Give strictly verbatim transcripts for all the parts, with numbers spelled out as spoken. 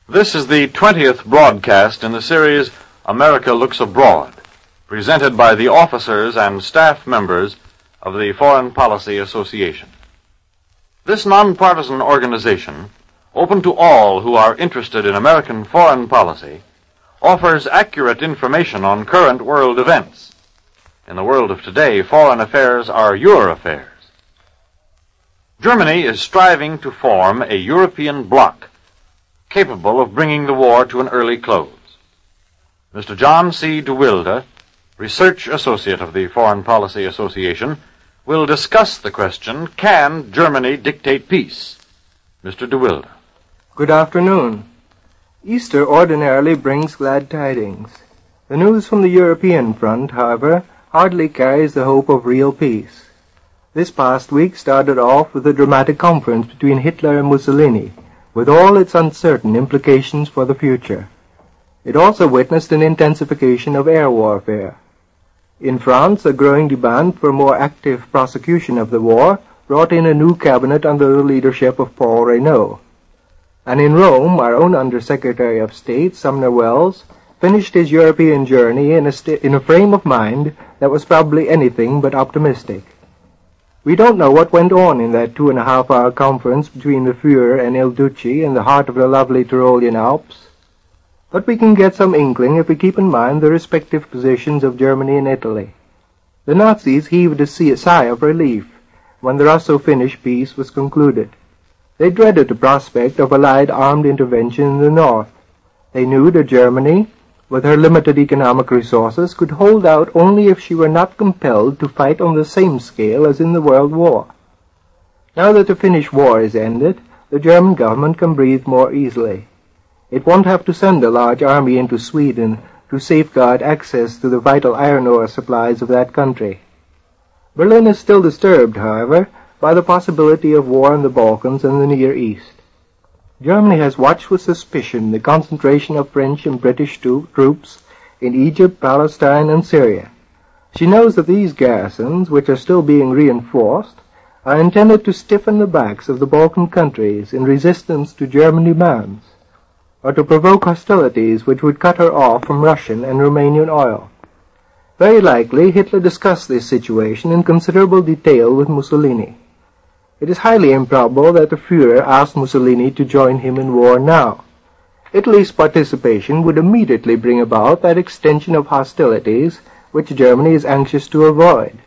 This is the twentieth broadcast in the series America Looks Abroad, presented by the officers and staff members of the Foreign Policy Association. This nonpartisan organization, open to all who are interested in American foreign policy, offers accurate information on current world events. In the world of today, foreign affairs are your affairs. Germany is striving to form a European bloc capable of bringing the war to an early close. Mister John C. de Wilde, Research Associate of the Foreign Policy Association, will discuss the question, can Germany dictate peace? Mister de Wilde. Good afternoon. Easter ordinarily brings glad tidings. The news from the European front, however, hardly carries the hope of real peace. This past week started off with a dramatic conference between Hitler and Mussolini, with all its uncertain implications for the future. It also witnessed an intensification of air warfare. In France, a growing demand for more active prosecution of the war brought in a new cabinet under the leadership of Paul Reynaud. And in Rome, our own Under-Secretary of State, Sumner Welles, finished his European journey in a, st- in a frame of mind that was probably anything but optimistic. We don't know what went on in that two-and-a-half-hour conference between the Führer and Il Duce in the heart of the lovely Tyrolean Alps, but we can get some inkling if we keep in mind the respective positions of Germany and Italy. The Nazis heaved a sigh of relief when the Russo-Finnish peace was concluded. They dreaded the prospect of Allied armed intervention in the north. They knew that Germany, with her limited economic resources, could hold out only if she were not compelled to fight on the same scale as in the World War. Now that the Finnish war is ended, the German government can breathe more easily. It won't have to send a large army into Sweden to safeguard access to the vital iron ore supplies of that country. Berlin is still disturbed, however, by the possibility of war in the Balkans and the Near East. Germany has watched with suspicion the concentration of French and British troops in Egypt, Palestine, and Syria. She knows that these garrisons, which are still being reinforced, are intended to stiffen the backs of the Balkan countries in resistance to German demands, or to provoke hostilities which would cut her off from Russian and Romanian oil. Very likely, Hitler discussed this situation in considerable detail with Mussolini. It is highly improbable that the Führer asked Mussolini to join him in war now. Italy's participation would immediately bring about that extension of hostilities which Germany is anxious to avoid.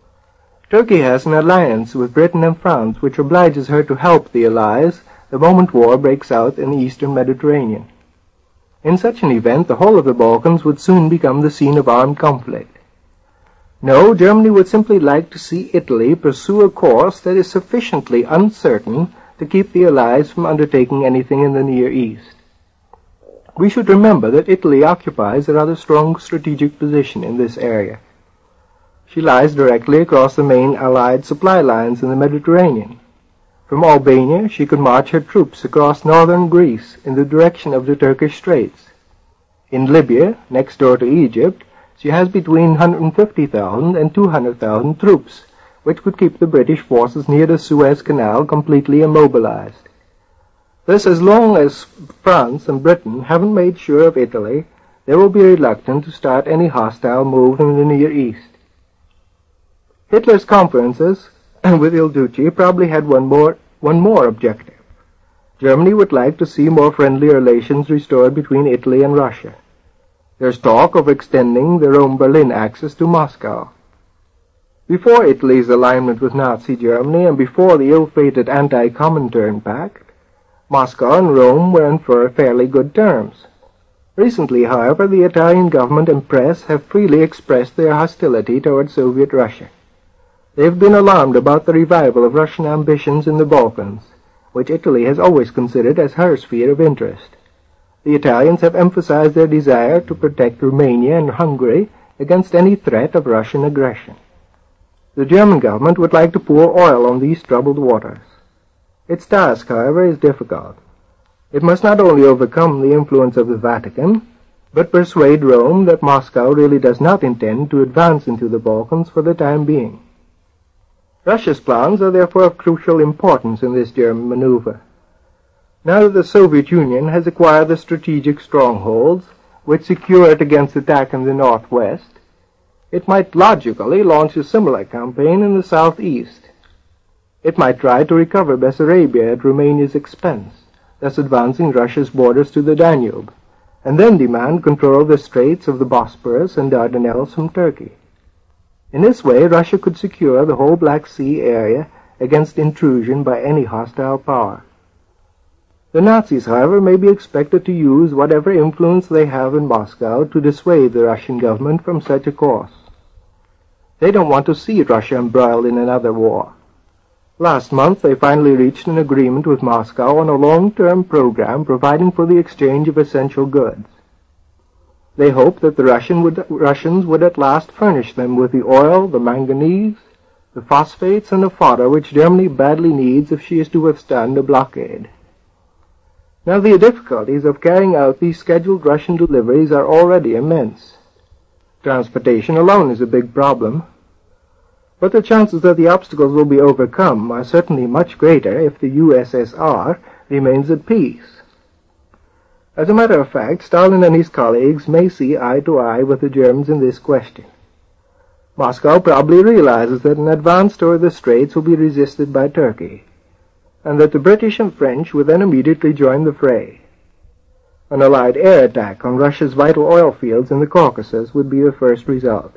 Turkey has an alliance with Britain and France which obliges her to help the Allies the moment war breaks out in the eastern Mediterranean. In such an event, the whole of the Balkans would soon become the scene of armed conflict. No, Germany would simply like to see Italy pursue a course that is sufficiently uncertain to keep the Allies from undertaking anything in the Near East. We should remember that Italy occupies a rather strong strategic position in this area. She lies directly across the main Allied supply lines in the Mediterranean. From Albania, she could march her troops across northern Greece in the direction of the Turkish Straits. In Libya, next door to Egypt, she has between one hundred fifty thousand and two hundred thousand troops, which could keep the British forces near the Suez Canal completely immobilized. Thus, as long as France and Britain haven't made sure of Italy, they will be reluctant to start any hostile move in the Near East. Hitler's conferences with Il Duce probably had one more, one more objective. Germany would like to see more friendly relations restored between Italy and Russia. There's talk of extending the Rome-Berlin axis to Moscow. Before Italy's alignment with Nazi Germany and before the ill-fated Anti-Comintern Pact, Moscow and Rome were on fairly good terms. Recently, however, the Italian government and press have freely expressed their hostility toward Soviet Russia. They have been alarmed about the revival of Russian ambitions in the Balkans, which Italy has always considered as her sphere of interest. The Italians have emphasized their desire to protect Romania and Hungary against any threat of Russian aggression. The German government would like to pour oil on these troubled waters. Its task, however, is difficult. It must not only overcome the influence of the Vatican, but persuade Rome that Moscow really does not intend to advance into the Balkans for the time being. Russia's plans are therefore of crucial importance in this German maneuver. Now that the Soviet Union has acquired the strategic strongholds which secure it against attack in the northwest, it might logically launch a similar campaign in the southeast. It might try to recover Bessarabia at Romania's expense, thus advancing Russia's borders to the Danube, and then demand control of the straits of the Bosporus and Dardanelles from Turkey. In this way, Russia could secure the whole Black Sea area against intrusion by any hostile power. The Nazis, however, may be expected to use whatever influence they have in Moscow to dissuade the Russian government from such a course. They don't want to see Russia embroiled in another war. Last month, they finally reached an agreement with Moscow on a long-term program providing for the exchange of essential goods. They hoped that the Russian would, Russians would at last furnish them with the oil, the manganese, the phosphates, and the fodder which Germany badly needs if she is to withstand a blockade. Now, the difficulties of carrying out these scheduled Russian deliveries are already immense. Transportation alone is a big problem, but the chances that the obstacles will be overcome are certainly much greater if the U S S R remains at peace. As a matter of fact, Stalin and his colleagues may see eye to eye with the Germans in this question. Moscow probably realizes that an advance toward the Straits will be resisted by Turkey, and that the British and French would then immediately join the fray. An Allied air attack on Russia's vital oil fields in the Caucasus would be the first result.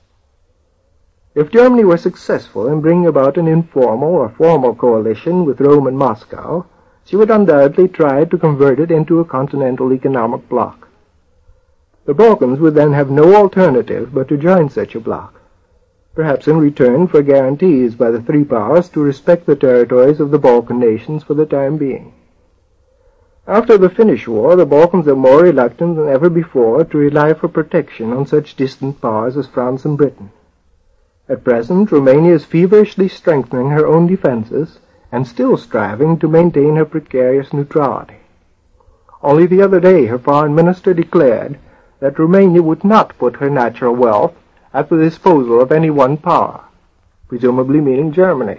If Germany were successful in bringing about an informal or formal coalition with Rome and Moscow, she would undoubtedly try to convert it into a continental economic bloc. The Balkans would then have no alternative but to join such a bloc, perhaps in return for guarantees by the three powers to respect the territories of the Balkan nations for the time being. After the Finnish War, the Balkans are more reluctant than ever before to rely for protection on such distant powers as France and Britain. At present, Romania is feverishly strengthening her own defenses and still striving to maintain her precarious neutrality. Only the other day her foreign minister declared that Romania would not put her natural wealth at the disposal of any one power, presumably meaning Germany.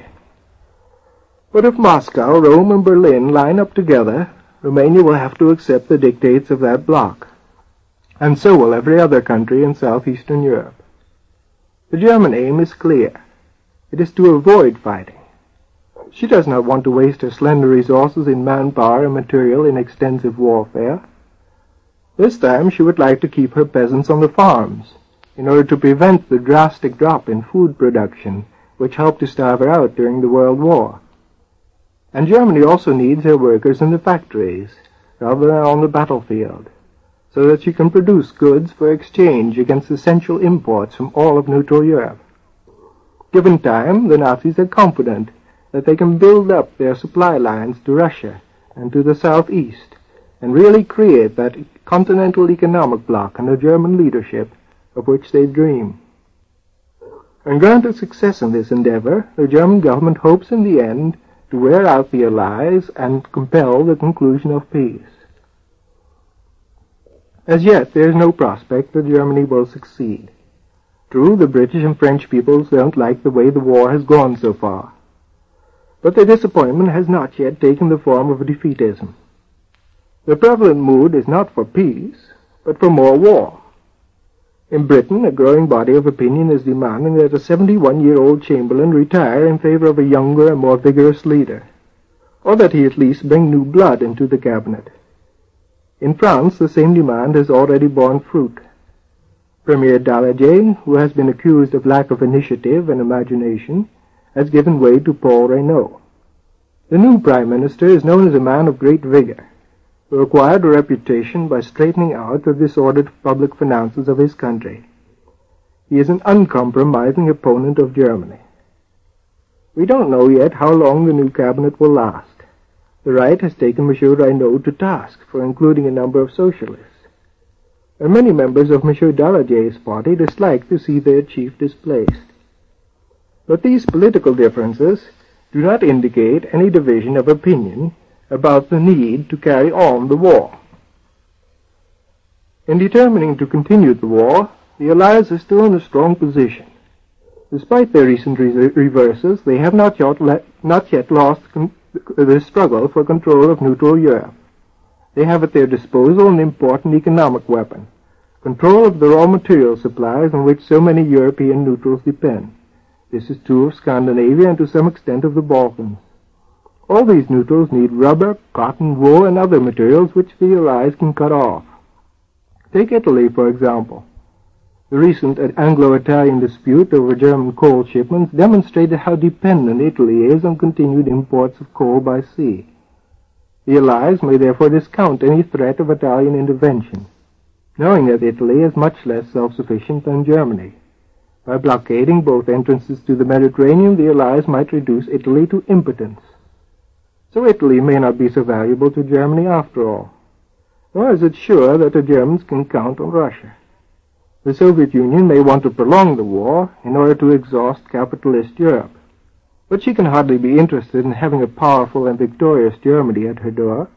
But if Moscow, Rome, and Berlin line up together, Romania will have to accept the dictates of that bloc, and so will every other country in southeastern Europe. The German aim is clear. It is to avoid fighting. She does not want to waste her slender resources in manpower and material in extensive warfare. This time she would like to keep her peasants on the farms, in order to prevent the drastic drop in food production which helped to starve her out during the World War. And Germany also needs her workers in the factories, rather than on the battlefield, so that she can produce goods for exchange against essential imports from all of neutral Europe. Given time, the Nazis are confident that they can build up their supply lines to Russia and to the southeast, and really create that continental economic bloc under German leadership of which they dream. And granted success in this endeavor, the German government hopes in the end to wear out the Allies and compel the conclusion of peace. As yet, there is no prospect that Germany will succeed. True, the British and French peoples don't like the way the war has gone so far, but their disappointment has not yet taken the form of defeatism. The prevalent mood is not for peace, but for more war. In Britain, a growing body of opinion is demanding that a seventy-one-year-old Chamberlain retire in favor of a younger and more vigorous leader, or that he at least bring new blood into the cabinet. In France, the same demand has already borne fruit. Premier Daladier, who has been accused of lack of initiative and imagination, has given way to Paul Reynaud. The new Prime Minister is known as a man of great vigor, who acquired a reputation by straightening out the disordered public finances of his country. He is an uncompromising opponent of Germany. We don't know yet how long the new cabinet will last. The right has taken Monsieur Reynaud to task for including a number of socialists, and many members of Monsieur Daladier's party dislike to see their chief displaced. But these political differences do not indicate any division of opinion about the need to carry on the war. In determining to continue the war, the Allies are still in a strong position. Despite their recent re- reverses, they have not yet, le- not yet lost con- the struggle for control of neutral Europe. They have at their disposal an important economic weapon, control of the raw material supplies on which so many European neutrals depend. This is true of Scandinavia and to some extent of the Balkans. All these neutrals need rubber, cotton, wool, and other materials which the Allies can cut off. Take Italy, for example. The recent Anglo-Italian dispute over German coal shipments demonstrated how dependent Italy is on continued imports of coal by sea. The Allies may therefore discount any threat of Italian intervention, knowing that Italy is much less self-sufficient than Germany. By blockading both entrances to the Mediterranean, the Allies might reduce Italy to impotence. So Italy may not be so valuable to Germany after all, nor is it sure that the Germans can count on Russia. The Soviet Union may want to prolong the war in order to exhaust capitalist Europe, but she can hardly be interested in having a powerful and victorious Germany at her door.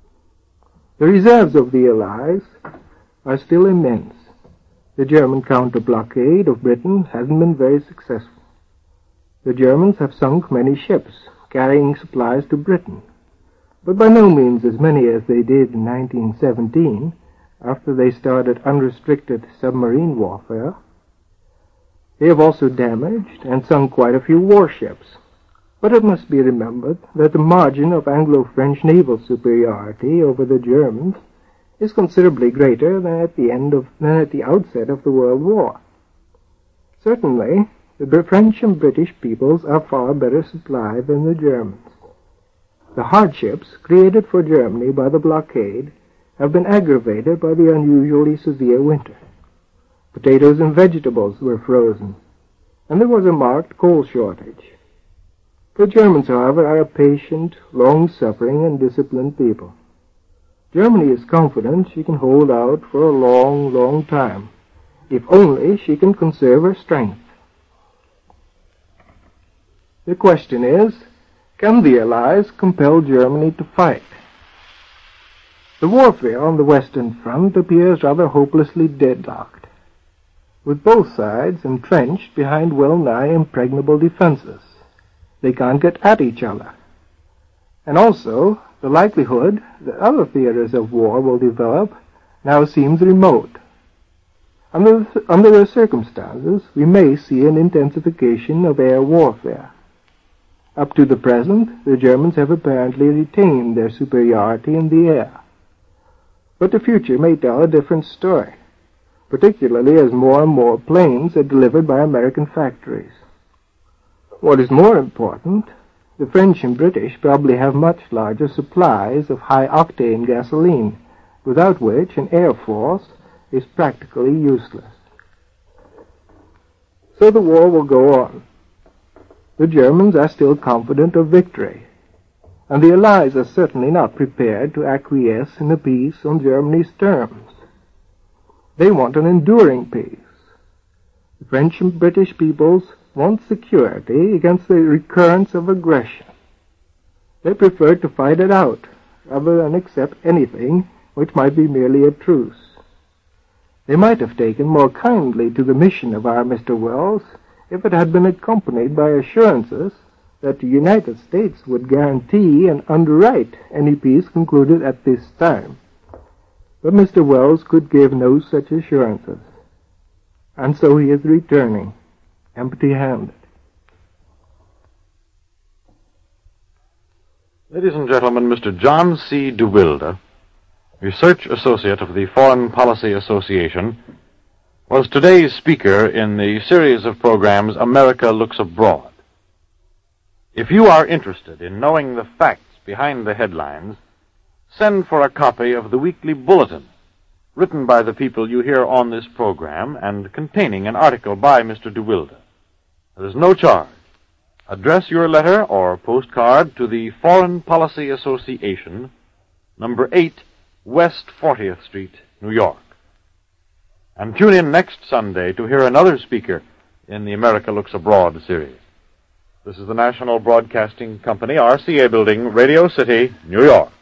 The reserves of the Allies are still immense. The German counter-blockade of Britain hasn't been very successful. The Germans have sunk many ships carrying supplies to Britain, but by no means as many as they did in nineteen seventeen, after they started unrestricted submarine warfare. They have also damaged and sunk quite a few warships, but it must be remembered that the margin of Anglo-French naval superiority over the Germans is considerably greater than at the end of than at the outset of the World War. Certainly, the French and British peoples are far better supplied than the Germans. The hardships created for Germany by the blockade have been aggravated by the unusually severe winter. Potatoes and vegetables were frozen, and there was a marked coal shortage. The Germans, however, are a patient, long-suffering, and disciplined people. Germany is confident she can hold out for a long, long time, if only she can conserve her strength. The question is, can the Allies compel Germany to fight? The warfare on the Western Front appears rather hopelessly deadlocked, with both sides entrenched behind well-nigh impregnable defenses. They can't get at each other. And also, the likelihood that other theaters of war will develop now seems remote. Under, under the circumstances, we may see an intensification of air warfare. Up to the present, the Germans have apparently retained their superiority in the air. But the future may tell a different story, particularly as more and more planes are delivered by American factories. What is more important, the French and British probably have much larger supplies of high-octane gasoline, without which an air force is practically useless. So the war will go on. The Germans are still confident of victory, and the Allies are certainly not prepared to acquiesce in a peace on Germany's terms. They want an enduring peace. The French and British peoples want security against the recurrence of aggression. They prefer to fight it out, rather than accept anything which might be merely a truce. They might have taken more kindly to the mission of our Mister Wells if it had been accompanied by assurances that the United States would guarantee and underwrite any peace concluded at this time. But Mister Wells could give no such assurances, and so he is returning, empty-handed. Ladies and gentlemen, Mister John C. DeWilde, Research Associate of the Foreign Policy Association, was today's speaker in the series of programs America Looks Abroad. If you are interested in knowing the facts behind the headlines, send for a copy of the weekly bulletin written by the people you hear on this program and containing an article by Mister DeWilde. There is no charge. Address your letter or postcard to the Foreign Policy Association, number eight, West fortieth Street, New York. And tune in next Sunday to hear another speaker in the America Looks Abroad series. This is the National Broadcasting Company, R C A Building, Radio City, New York.